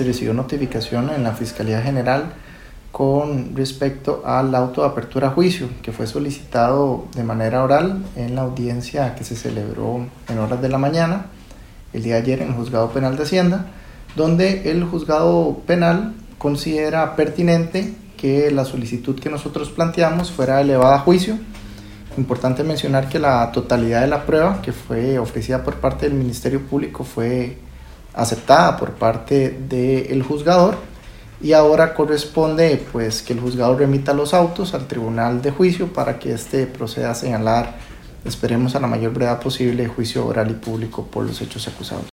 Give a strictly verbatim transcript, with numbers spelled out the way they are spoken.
se recibió notificación en la Fiscalía General con respecto al auto de apertura a juicio que fue solicitado de manera oral en la audiencia que se celebró en horas de la mañana el día de ayer en el Juzgado Penal de Hacienda, donde el Juzgado Penal considera pertinente que la solicitud que nosotros planteamos fuera elevada a juicio. Importante mencionar que la totalidad de la prueba que fue ofrecida por parte del Ministerio Público fue aceptada por parte del juzgador y ahora corresponde pues que el juzgador remita los autos al tribunal de juicio para que éste proceda a señalar, esperemos a la mayor brevedad posible, juicio oral y público por los hechos acusados.